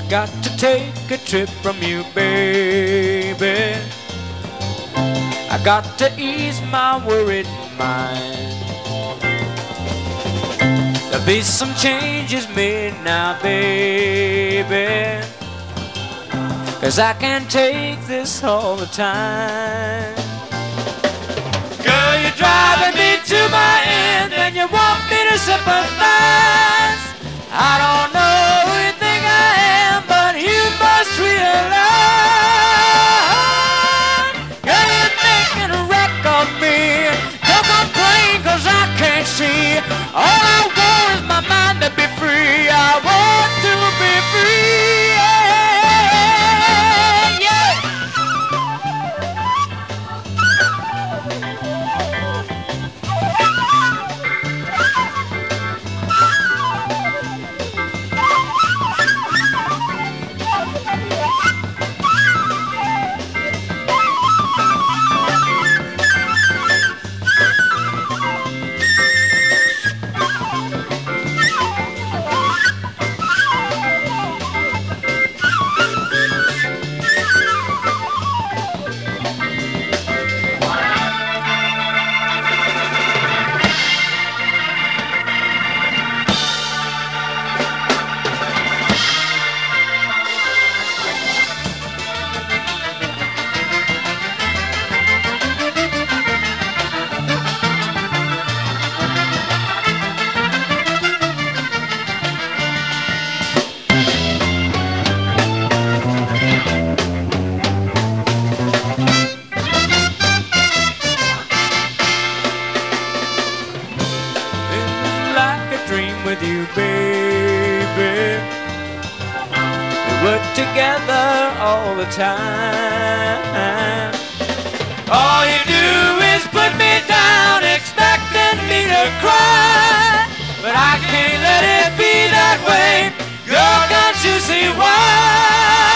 Got to take a trip from you, baby. I got to ease my worried mind. There'll be some changes made now, baby, 'cause I can't take this all the time. Girl, you're driving me to my end and you want me to sympathize. I don't know who you think I am, but you must realize, girl, you're making a wreck of me. Don't complain 'cause I can't see. All I want is my mind to be free. I want to be free. Yeah. With you, baby, we work together all the time. All you do is put me down, expecting me to cry, but I can't let it be that way. Girl, can't you see why?